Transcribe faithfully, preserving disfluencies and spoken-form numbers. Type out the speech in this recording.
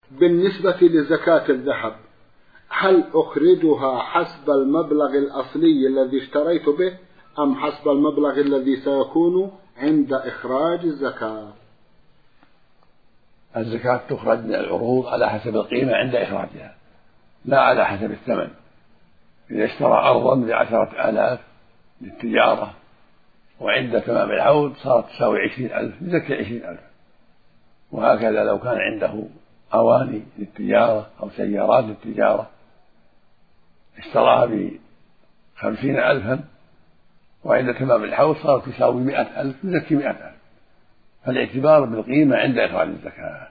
بالنسبة لزكاة الذهب هل أخرجها حسب المبلغ الأصلي الذي اشتريت به أم حسب المبلغ الذي سيكون عند إخراج الزكاة؟ الزكاة تخرج من العروض على حسب القيمة عند إخراجها لا على حسب الثمن. إذا اشترى أرضا بعشرة آلاف للتجارة وعند تمام العود صارت تساوي عشرين ألف يزكي عشرين ألف. وهكذا لو كان عنده أواني للتجارة أو سيارات للتجارة اشتراها بخمسين ألفا وعند تمام الحول صارت تساوي مئة ألف يزكي مئة ألف. فالاعتبار بالقيمة عند إخراج الزكاة.